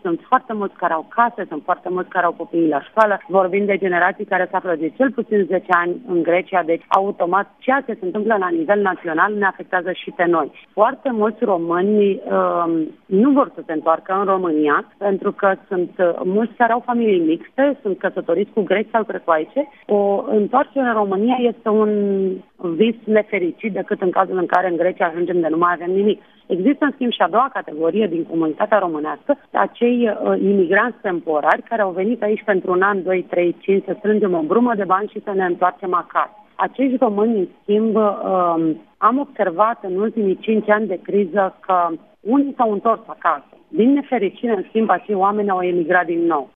sunt foarte mulți care au case, sunt foarte mulți care au copiii la școală, vorbim de generații care se află de cel puțin 10 ani în Grecia, deci automat ceea ce se întâmplă la nivel național ne afectează și pe noi. Foarte mulți români nu vor să se întoarcă în România, pentru că sunt mulți care au familii mixte, sunt căsătoriți cu greci sau grecoaice. O întoarcere în România este un vis nefericit decât în cazul în care în Grecia ajungem de nu mai avem nimic. Există, în schimb, și a doua categorie din comunitatea românească, acei imigranți temporari care au venit aici pentru un an, 2, 3, 5, să strângem o brumă de bani și să ne întoarcem acasă. Acești români, în schimb, am observat în ultimii 5 ani de criză că unii s-au întors acasă. Din nefericire, în schimb, acei oameni au emigrat din nou.